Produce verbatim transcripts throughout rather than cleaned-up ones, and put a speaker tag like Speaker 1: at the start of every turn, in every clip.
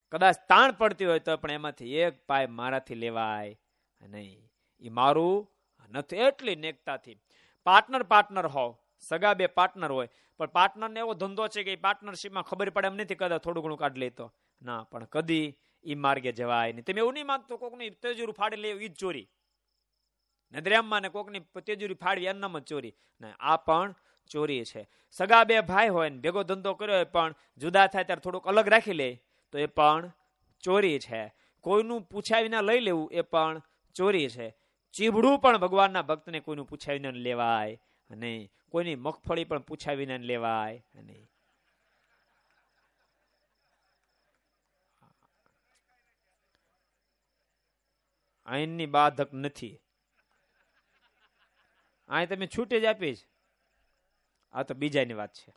Speaker 1: કદાચ તાણ પડતી હોય તો પણ એમાંથી એક પાય મારાથી લેવાય નહીં. એ મારું નથી. એટલી નેકતાથી પાર્ટનર પાર્ટનર હોવ, સગા બે પાર્ટનર હોય, પણ પાર્ટનરને એવો ધંધો છે કે પાર્ટનરશીપમાં ખબર પડે એમ નથી, કદાચ થોડું ઘણું કાઢ લેતો ના, પણ કદી ઈ માર્ગે જવાય નહીં. તમે એવું નહીં માનતો કોકની તેજુરી ફાડી લે ઈ જ ચોરી, નદર એમ માને કોકની તેજુરી ફાડવી એનામ જ ચોરી. ના, આ પણ ચોરી છે. સગા બે ભાઈ હોય ને ભેગો ધંધો કર્યો હોય પણ જુદા થાય ત્યારે થોડુંક અલગ રાખી લે તો એ પણ ચોરી છે. કોઈનું પૂછ્યા વિના લઈ લેવું એ પણ ચોરી છે. ચીભડું પણ ભગવાનના ભક્તને કોઈનું પૂછ્યા વિના લેવાય નહીં. કોઈની મગફળી પણ પૂછ્યા વિના લેવાય નહીં. આઈનની બાધક નથી. અહીં તમે છૂટે જ આપીશ, આ તો બીજાની વાત છે.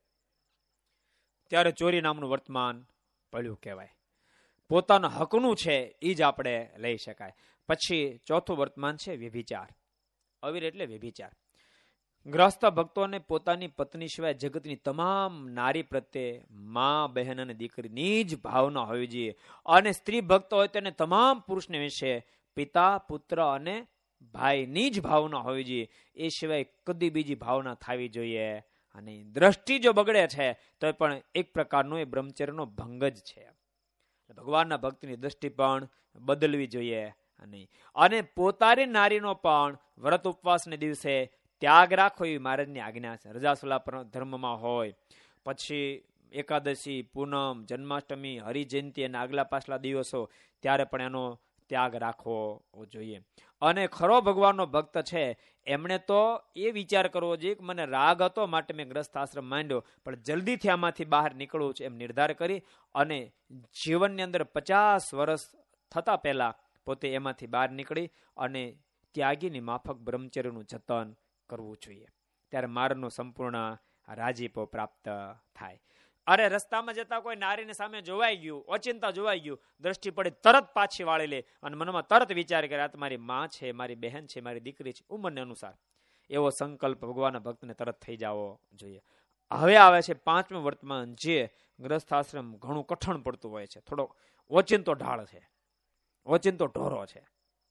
Speaker 1: ત્યારે ચોરી નામનું વર્તમાન પડ્યું કહેવાય. પોતાના હકનું છે એ જ આપણે લઈ શકાય. પછી ચોથું વર્તમાન છે વ્યભિચાર. અવીર એટલે વ્યભિચાર. ગ્રસ્ત ભક્તોને પોતાની પત્ની સિવાય જગતની તમામ નારી પ્રત્યે મા, બહેન અને દીકરીની જ ભાવના હોવી જોઈએ. અને સ્ત્રી ભક્ત હોય તેને તમામ પુરુષને વિશે પિતા, પુત્ર અને ભાઈની જ ભાવના હોવી જોઈએ. એ સિવાય કદી બીજી ભાવના થવી જોઈએ. અને દ્રષ્ટિ જો બગડે છે તો પણ એક પ્રકારનો એ બ્રહ્મચર્યનો ભંગ જ છે. ભગવાનના ભક્તની દ્રષ્ટિ પણ બદલવી જોઈએ. અને અને પોતાની નારીનો પણ વ્રત ઉપવાસને દિવસે ત્યાગ રાખો એવી મહારાજની આજ્ઞા છે. રજાસુલા ધર્મમાં હોય, પછી એકાદશી, પૂનમ, જન્માષ્ટમી, હરિજયંતિ અને આગલા પાછલા દિવસો ત્યારે પણ એનો ત્યાગ રાખવો જોઈએ. અને ખરો ભગવાનનો ભક્ત છે એમણે તો એ વિચાર કરવો જોઈએ કે મને રાગ હતો માટે મેં ગ્રસ્ત આશ્રમ માંડ્યો, પણ જલ્દીથી આમાંથી બહાર નીકળવું છે એમ નિર્ધાર કરી અને જીવનની અંદર પચાસ વર્ષ થતા પહેલા પોતે એમાંથી બહાર નીકળી અને ત્યાગીની માફક બ્રહ્મચર્યનું જતન કરવું જોઈએ. ત્યારે મારનો સંપૂર્ણ રાજીપો પ્રાપ્ત થાય. અરે રસ્તામાં જતા કોઈ નારીની સામે જોવાઈ ગયું, ઓચિંતા જોવાઈ ગયું, દ્રષ્ટિ પડી તરત પાછી વાળી લે અને મનમાં તરત વિચાર કરે આ મારી માં છે, મારી બહેન છે, મારી દીકરી છે, ઉંમરને અનુસાર એવો સંકલ્પ ભગવાનના ભક્તને તરત થઈ જવો જોઈએ. હવે આવે છે પાંચમું વર્તમાન, જે ગ્રસ્થાશ્રમ ઘણું કઠણ પડતું હોય છે, થોડો ઓચિંતો ઢાળ છે, ઓચિંતો ઢોરો છે.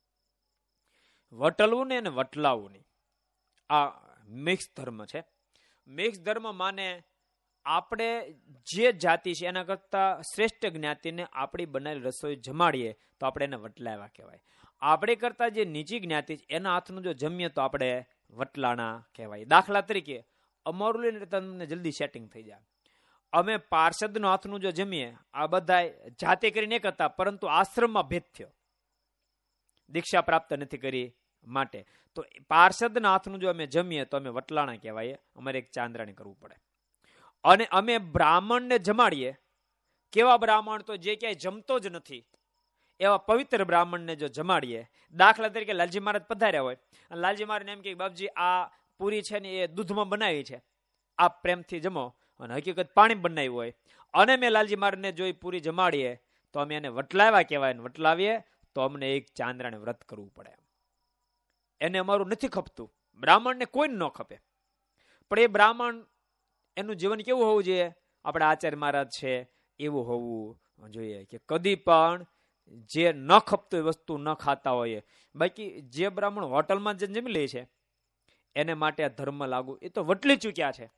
Speaker 1: વટલવું ને અને વટલાવું નહીં, આ મિક્સ ધર્મ છે. મિક્સ ધર્મ માને આપણે જે જાતિ છે એના કરતા શ્રેષ્ઠ જ્ઞાતિને આપણી બનાવેલી રસોઈ જમાડીએ તો આપણે એને વટલાવા કહેવાય. આપણે કરતા જે નીચી જ્ઞાતિ છે એના હાથનું જો જમીએ તો આપણે વટલાણા કહેવાય. દાખલા તરીકે અમારું લઈને તમને જલ્દી સેટિંગ થઈ જાય. અમે પાર્ષદનો હાથનું જો જમીએ, આ બધા જાતે કરીને એક હતા પરંતુ આશ્રમમાં ભેદ થયો, દીક્ષા પ્રાપ્ત નથી કરી માટે, તો પાર્ષદના હાથનું જો અમે જમીએ તો અમે વટલાણા કહેવાય. અમારે એક ચાંદ્રાણી કરવું પડે. અને અમે બ્રાહ્મણને જમાડીએ, કેવા બ્રાહ્મણ તો જે ક્યાંય જમતો જ નથી એવા પવિત્ર બ્રાહ્મણને જો જમાડીએ, દાખલા તરીકે લાલજી મહારાજ પધાર્યા હોય અને લાલજી મહારાજ એમ કે બાપજી આ પૂરી છે ને એ દૂધમાં બનાવી છે, આપ પ્રેમથી જમો, અને હકીકત પાણી બનાવ્યું હોય અને મેં લાલજી મહારાજને જોઈ પૂરી જમાડીએ તો અમે એને વટલાવ્યા કહેવાય. ને વટલાવીએ તો અમને એક ચાંદ્રાને વ્રત કરવું પડે. એને અમારું નથી ખપતું, બ્રાહ્મણને કોઈ ન ખપે, પણ એ બ્રાહ્મણ એનું જીવન કેવું હોવું જોઈએ? આપણે આચાર્ય મહારાજ છે એવું હોવું જોઈએ કે કદી પણ જે ન ખપતું એ વસ્તુ ન ખાતા હોય. બાકી જે બ્રાહ્મણ હોટલમાં જ જમી લે છે એને માટે આ ધર્મ લાગુ, એ તો વટલી ચૂક્યા છે,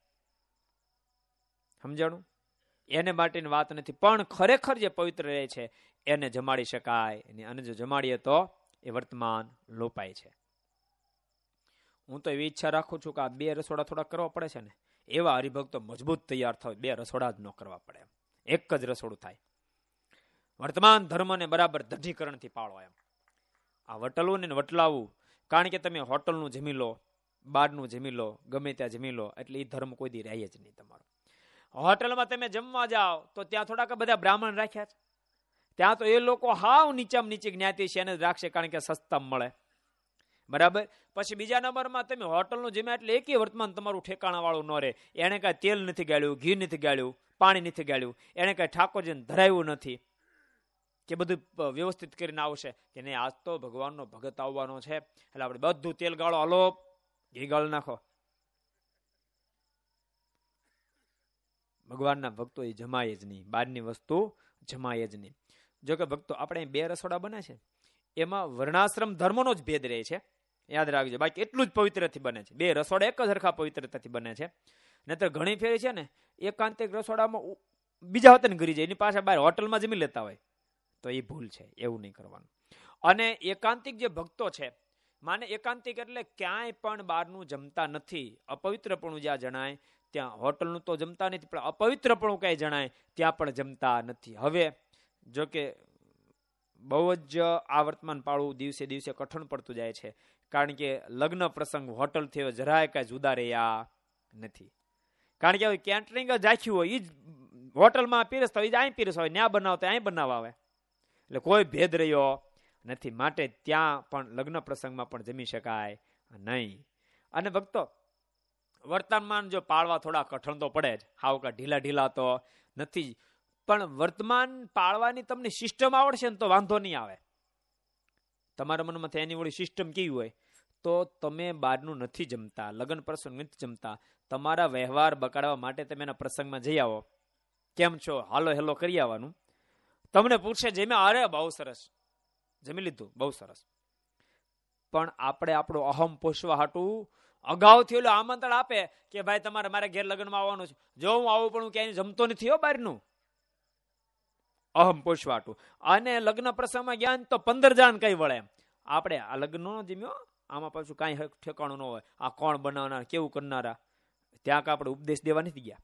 Speaker 1: સમજાણું? એને માટેની વાત નથી. પણ ખરેખર જે પવિત્ર રહે છે એને જમાડી શકાય, અને જો જમાડીએ તો એ વર્તમાન લોપાય છે. હું તો એવી ઈચ્છા રાખું છું કે આ બે રસોડા થોડા કરવા પડે છે ને, એવા હરિભક્તો મજબૂત તૈયાર થાય, બે રસોડા જ ન કરવા પડે, એક જ રસોડું થાય. વર્તમાન ધર્મને બરાબર દઢીકરણથી પાળો. એમ આ વટલવું ને વટલાવું, કારણ કે તમે હોટલનું જમી લો, બારનું જમી લો, ગમે ત્યાં જમી લો, એટલે એ ધર્મ કોઈ દી રહે જ નહીં તમારો. હોટલમાં તમે જમવા જાઓ તો ત્યાં થોડાક બધા બ્રાહ્મણ રાખ્યા છે, ત્યાં તો એ લોકો હાવ નીચામાં નીચી જ્ઞાતિ છે એને જ રાખશે, કારણ કે સસ્તા મળે, બરાબર. પછી બીજા નંબરમાં તમે હોટલનું જમ્યા એટલે એકે વર્તમાન તમારું ઠેકાણા વાળું ન રહે. એને કાંઈ તેલ નથી ગાળ્યું, ઘી નથી ગાળ્યું, પાણી નથી ગાળ્યું, એને કાંઈ ઠાકોરજીને ધરાવ્યું નથી કે બધું વ્યવસ્થિત કરીને આવશે કે નહીં આજ તો ભગવાનનો ભગત આવવાનો છે એટલે આપણે બધું તેલ ગાળો, હલો ઘી ગાળ નાખો. ભગવાનના ભક્તો એ જમાય જ નહીં, બહારની વસ્તુ જમાય જ નહીં. જો કે ભક્તો આપણે બે રસોડા બને છે, એમાં વર્ણાશ્રમ ધર્મનો જ ભેદ રહે છે, યાદ રાખજો. બાકી એટલું જ પવિત્રથી બને છે. બે રસોડા એક જ સરખા પવિત્રતાથી બને છે. નહીતર ઘણી ફેરી છે ને એકાંતિક રસોડામાં બીજા વતન ઘરી જાય, એની પાસે બહાર હોટલમાં જમી લેતા હોય, તો એ ભૂલ છે. એવું નહીં કરવાનું. અને એકાંતિક જે ભક્તો છે, માને એકાંતિક એટલે ક્યાંય પણ બહારનું જમતા નથી. અપવિત્રપણું જ્યાં જણાય ત્યાં હોટલનું તો જમતા નથી, પણ અપવિત્રપણું ક્યાંય જણાય ત્યાં પણ જમતા નથી. હવે જો કે બહુ જ આ વર્તમાન પાળવું દિવસે દિવસે કઠણ પડતું જાય છે, કારણ કે લગ્ન પ્રસંગ હોટલથી જરાય કાંઈ જુદા રહ્યા નથી. કારણ કે હવે કેટરિંગ જ રાખ્યું હોય, એ જ હોટલમાં પીરસતા હોય, અહીં પીરસતા હોય, ત્યાં બનાવતા અહીં બનાવવા આવે, એટલે કોઈ ભેદ રહ્યો નથી. માટે ત્યાં પણ લગ્ન પ્રસંગમાં પણ જમી શકાય નહીં. અને ભક્તો વર્તમાન જો પાળવા થોડા કઠણ તો પડે જ, હાવ કા ઢીલા ઢીલા તો નથી, પણ વર્તમાન પાળવાની તમને સિસ્ટમ આવડશે ને તો વાંધો નહીં આવે. તમારા મનમાં એની વળી સિસ્ટમ કેવી હોય, તો તમે બહારનું નથી જમતા, લગ્ન પ્રસંગ નથી જમતા, તમારા વ્યવહાર બગાડવા માટે તમે એના પ્રસંગમાં જઈ આવો, કેમ છો, હાલો હેલો કરી આવવાનું. તમને પૂછે જમ્યા, અરે બહુ સરસ જમી લીધું, બહુ સરસ. પણ આપણે આપણો અહમ પોષવા હાટું અગાઉથી ઓલું આમંત્રણ આપે કે ભાઈ તમારે મારે ઘેર લગ્નમાં આવવાનું છે, જો હું આવું પણ હું ક્યાંય જમતો નથી હો બહારનું, અહમ પોષવા હાટું. અને લગ્ન પ્રસંગમાં ગયા તો પંદર જાણ કઈ વળે એમ. આપણે આ લગ્ન નો જમ્યો, આમાં પાછું કાંઈ ઠેકાણું ન હોય, આ કોણ બનાવનાર, કેવું કરનારા, ત્યાં કા આપણે ઉપદેશ દેવા નથી ગયા.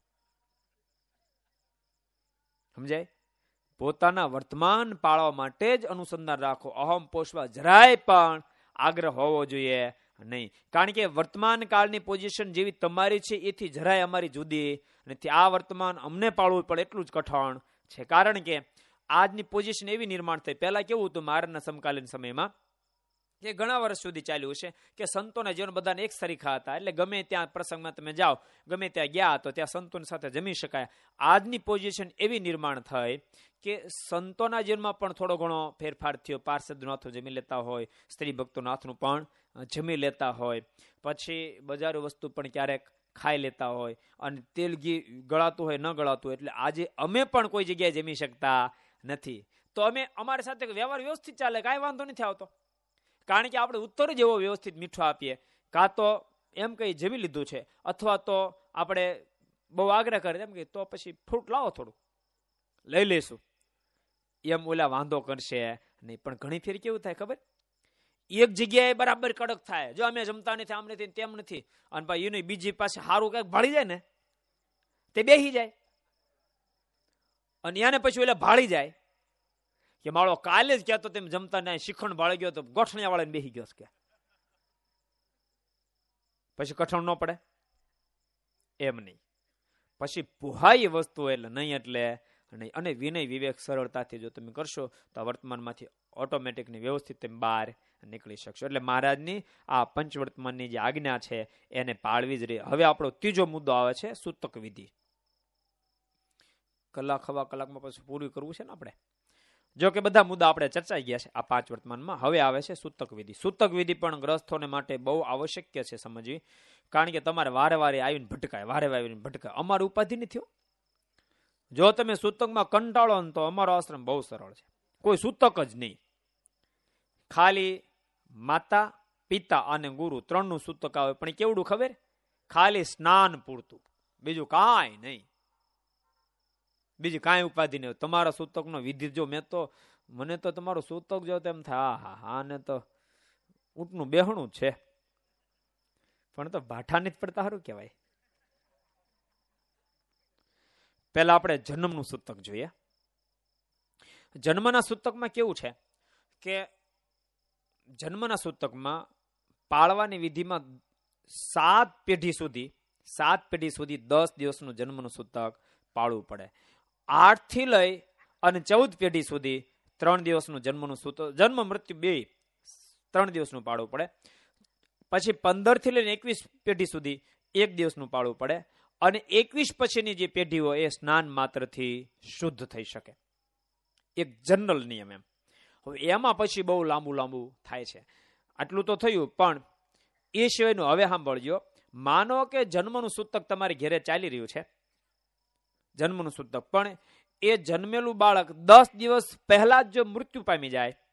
Speaker 1: સમજાય? પોતાના વર્તમાન પાળવા માટે જ અનુસંધાન રાખો. અહમ પોષવા જરાય પણ આગ્રહ હોવો જોઈએ નહીં. કારણ કે વર્તમાન કાળની પોઝિશન જેવી તમારી છે એથી જરાય અમારી જુદી નથી. આ વર્તમાન અમને પાળવું પડે એટલું જ કઠણ છે. કારણ કે આજની પોઝિશન એવી નિર્માણ થઈ. પહેલા કેવું હતું મહારાજના સમકાલીન સમયમાં, કે ઘણા વર્ષ સુધી ચાલ્યું છે કે સંતોના જીવન બધાને એક સરખા હતા, એટલે ગમે ત્યાં પ્રસંગમાં તમે જાઓ, ગમે ત્યાં ગયા તો ત્યાં સંતોની સાથે જમી શકાય. આજની પોઝિશન એવી નિર્માણ થઈ કે સંતોના જીવનમાં પણ થોડો ઘણો ફેરફાર થયો. પાર્ષદનું હાથું જમી લેતા હોય, સ્ત્રી ભક્તોના હાથનું પણ જમી લેતા હોય, પછી બજારો વસ્તુ પણ ક્યારેક ખાઈ લેતા હોય, અને તેલ ઘી ગળાતું હોય ન ગળાતું હોય. એટલે આજે અમે પણ કોઈ જગ્યાએ જમી શકતા નથી, તો અમે અમારી સાથે વ્યવહાર વ્યવસ્થિત ચાલે, કાંઈ વાંધો નથી આવતો. કારણ કે આપણે ઉત્તર જ એવો વ્યવસ્થિત મીઠો આપીએ, કાં તો એમ કઈ જમી લીધું છે, અથવા તો આપણે બહુ આગ્રહ કરે એમ કે તો પછી ફ્રૂટ લાવો થોડું લઈ લઈશું, એમ ઓલા વાંધો કરશે નહીં. પણ ઘણી ફેર કેવું થાય ખબર, એક જગ્યાએ બરાબર કડક થાય, જો અમે જમતા નથી, આમ નથી તેમ નથી, અને ભાઈ એની બીજી પાસે સારું કઈક ભાળી જાય ને તે બેસી જાય, અને એને પછી ઓલા ભાળી જાય કે માળો કાલે જ કહેતો તેમ જમતા નહીં, શિખંડ ભાળી ગયો તો ગોઠણિયા વાળાને બેસી ગયો કે પછી કઠણ ન પડે એમ નહીં. પછી પુહાઈ વસ્તુ એટલે નહીં, એટલે નહીં. અને વિનય વિવેક સરળતાથી જો તમે કરશો તો વર્તમાનમાંથી ઓટોમેટિકની વ્યવસ્થિત તમે બહાર નીકળી શકશો. એટલે મહારાજની આ પંચવર્તમાનની જે આજ્ઞા છે એને પાળવી જ રહી. હવે આપણો ત્રીજો મુદ્દો આવે છે સૂતક વિધિ. કલાક હવા કલાકમાં પછી પૂરું કરવું છે ને આપણે. જો કે બધા મુદ્દા આપણે ચર્ચાઈ ગયા છે આ પાંચ વર્તમાનમાં. હવે આવે છે સૂતક વિધિ. સૂતક વિધિ પણ ગ્રસ્થોને માટે બહુ આવશ્યક છે સમજવી, કારણ કે તમારે વારે વારે આવીને ભટકાય, વારે વારે આવીને ભટકાય. અમારી ઉપાધિ નથી. જો તમે સૂતકમાં કંટાળો ને તો અમારો આશ્રમ બહુ સરળ છે, કોઈ સૂતક જ નહીં. ખાલી માતા પિતા અને ગુરુ ત્રણનું સૂતક આવે, પણ કેવડું ખબર, ખાલી સ્નાન પૂરતું, બીજું કાંઈ નહીં, બીજી કાંઈ ઉપાધિ નહીં. તમારા સૂતકનો વિધિ જો મેં તો મને તો તમારો સૂતક જો તેમ થાય હા હા ને તો ઊંટનું બેહણું છે, પણ તો ભાઠા નથી પડતા સારું કહેવાય. પેલા આપણે જન્મનું સૂતક જોઈએ. જન્મના સૂતકમાં કેવું છે કે જન્મના સૂતકમાં પાળવાની વિધિમાં સાત પેઢી સુધી સાત પેઢી સુધી દસ દિવસનું જન્મનું સૂતક પાળવું પડે. આઠ થી લઈ અને ચૌદ પેઢી સુધી ત્રણ દિવસનું જન્મનું સૂતક, જન્મ મૃત્યુ બે ત્રણ દિવસનું પાળવું પડે. પછી પંદર થી લઈને એકવીસ પેઢી સુધી એક દિવસનું પાળવું પડે. અને એકવીસ પછીની જે પેઢીઓ એ સ્નાન માત્રથી શુદ્ધ થઈ શકે, એક જનરલ નિયમ એમ. હવે એમાં પછી બહુ લાંબુ લાંબુ થાય છે. આટલું તો થયું, પણ એ સિવાયનું હવે સાંભળજો. માનો કે જન્મનું સૂતક તમારી ઘેરે ચાલી રહ્યું છે, જન્મનું સૂતક, પણ એ જન્મેલું બાળક દસ દિવસ પહેલા જ જો મૃત્યુ પામી જાય